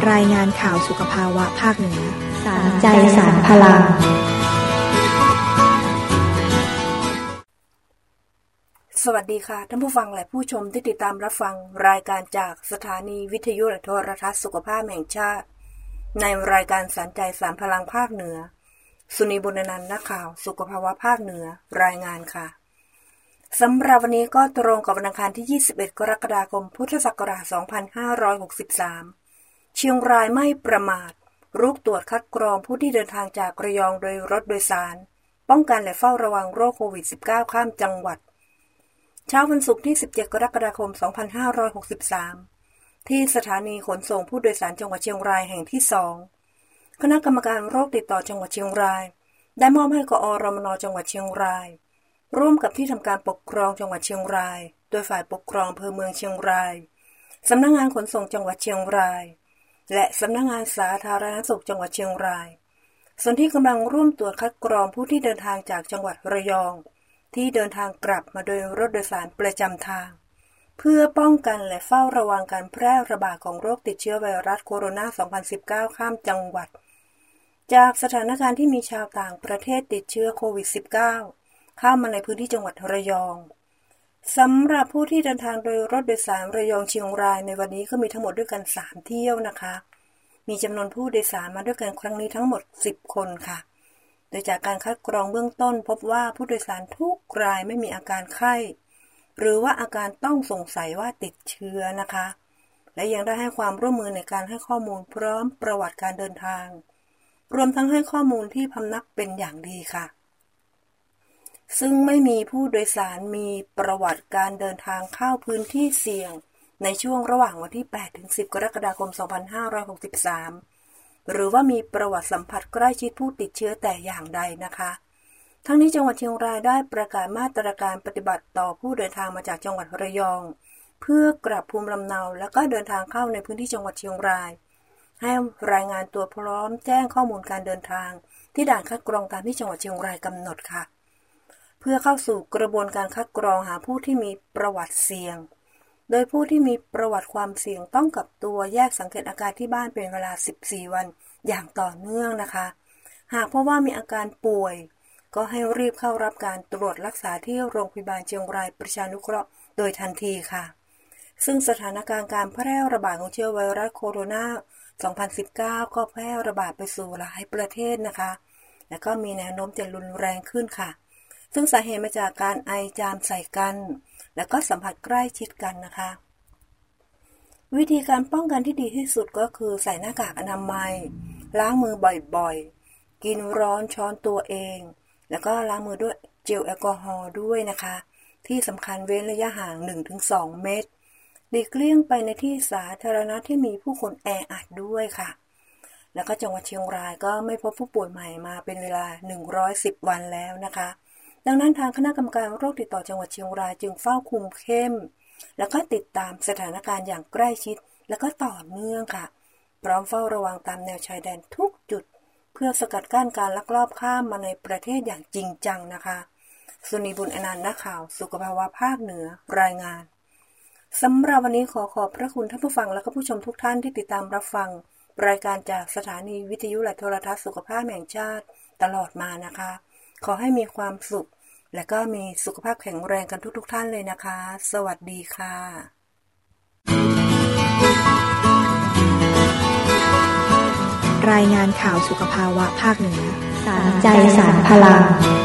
รายงานข่าวสุขภาวะภาคเหนือสารใจสารพลังสวัสดีค่ะท่านผู้ฟังและผู้ชมที่ติดตามรับฟังรายการจากสถานีวิทยุและโทรทัศน์สุขภาพแห่งชาติในรายการสารใจสารพลังภาคเหนือสุนีบุญนันท์นักข่าวสุขภาวะภาคเหนือรายงานค่ะสำหรับวันนี้ก็ตรงกับวันอังคารที่21กรกฎาคมพุทธศักราช2563เชียงรายไม่ประมาทรุกตรวจคัดกรองผู้ที่เดินทางจากระยองโดยรถโดยสารป้องกันและเฝ้าระวังโรคโควิด -19 ข้ามจังหวัดเช้าวันศุกร์ที่17กรกฎาคม2563ที่สถานีขนส่งผู้โดยสารจังหวัดเชียงรายแห่งที่2คณะกรรมการโรคติดต่อจังหวัดเชียงรายได้มอบให้กอรมน.จังหวัดเชียงรายร่วมกับที่ทำการปกครองจังหวัดเชียงรายโดยฝ่ายปกครองอำเภอเมืองเชียงรายสำนักงานขนส่งจังหวัดเชียงรายและสำนักงานสาธารณสุขจังหวัดเชียงรายส่วนที่กำลังร่วมตรวจคัดกรองผู้ที่เดินทางจากจังหวัดระยองที่เดินทางกลับมาโดยรถโดยสารประจำทางเพื่อป้องกันและเฝ้าระวังการแพร่ระบาดของโรคติดเชื้อไวรัสโคโรนา2019ข้ามจังหวัดจากสถานการณ์ที่มีชาวต่างประเทศติดเชื้อโควิด -19 เข้ามาในพื้นที่จังหวัดระยองสำหรับผู้ที่เดินทางโดยรถโดยสารระยองเชียงรายในวันนี้ก็มีทั้งหมดด้วยกัน3เที่ยวนะคะมีจำนวนผู้โดยสารมาด้วยกันครั้งนี้ทั้งหมด10คนค่ะโดยจากการคัดกรองเบื้องต้นพบว่าผู้โดยสารทุกรายไม่มีอาการไข้หรือว่าอาการต้องสงสัยว่าติดเชื้อนะคะและยังได้ให้ความร่วมมือในการให้ข้อมูลพร้อมประวัติการเดินทางรวมทั้งให้ข้อมูลที่พำนักเป็นอย่างดีค่ะซึ่งไม่มีผู้โดยสารมีประวัติการเดินทางเข้าพื้นที่เสี่ยงในช่วงระหว่างวันที่ 8-10 กรกฎาคม 2563 หรือว่ามีประวัติสัมผัสใกล้ชิดผู้ติดเชื้อแต่อย่างใดนะคะทั้งนี้จังหวัดเชียงรายได้ประกาศมาตรการปฏิบัติต่อผู้เดินทางมาจากจังหวัดระยองเพื่อกลับภูมิลำเนาและก็เดินทางเข้าในพื้นที่จังหวัดเชียงรายให้รายงานตัวพร้อมแจ้งข้อมูลการเดินทางที่ด่านคัดกรองตามที่จังหวัดเชียงรายกำหนดค่ะเพื่อเข้าสู่กระบวนการคัดกรองหาผู้ที่มีประวัติเสี่ยงโดยผู้ที่มีประวัติความเสี่ยงต้องกักตัวแยกสังเกตอาการที่บ้านเป็นเวลา14วันอย่างต่อเนื่องนะคะหากพบว่ามีอาการป่วยก็ให้รีบเข้ารับการตรวจรักษาที่โรงพยาบาลเชียงรายประชานุเคราะห์โดยทันทีค่ะซึ่งสถานการณ์การแพร่ระบาดของเชื้อไวรัสโคโรนา2019ก็แพร่ระบาดไปสู่หลายประเทศนะคะและก็มีแนวโน้มจะรุนแรงขึ้นค่ะซึ่งสาเหตุมาจากการไอจามใส่กันและก็สัมผัสใกล้ชิดกันนะคะวิธีการป้องกันที่ดีที่สุดก็คือใส่หน้ากากอนามัยล้างมือบ่อยๆกินร้อนช้อนตัวเองแล้วก็ล้างมือด้วยเจลแอลกอฮอล์ด้วยนะคะที่สำคัญเว้นระยะห่าง 1-2 เมตรหลีกเลี่ยงไปในที่สาธารณะที่มีผู้คนแออัดด้วยค่ะแล้วก็จังหวัดเชียงรายก็ไม่พบผู้ป่วยใหม่มาเป็นเวลา110วันแล้วนะคะดังนั้นทางคณะกรรมการโรคติดต่อจังหวัดเชียงรายจึงเฝ้าคุมเข้มแล้วก็ติดตามสถานการณ์อย่างใกล้ชิดและก็ต่อเนื่องค่ะพร้อมเฝ้าระวังตามแนวชายแดนทุกจุดเพื่อสกัดกั้นการลักลอบข้ามมาในประเทศอย่างจริงจังนะคะสุนีบุญอนันต์นักข่าวสุขภาวะภาคเหนือรายงานสำหรับวันนี้ขอบพระคุณท่านผู้ฟังและก็ผู้ชมทุกท่านที่ติดตามรับฟังรายการจากสถานีวิทยุและโทรทัศน์สุขภาพแห่งชาติตลอดมานะคะขอให้มีความสุขและก็มีสุขภาพแข็งแรงกันทุกท่านเลยนะคะสวัสดีค่ะรายงานข่าวสุขภาวะภาคเหนือสารใจสารพลัง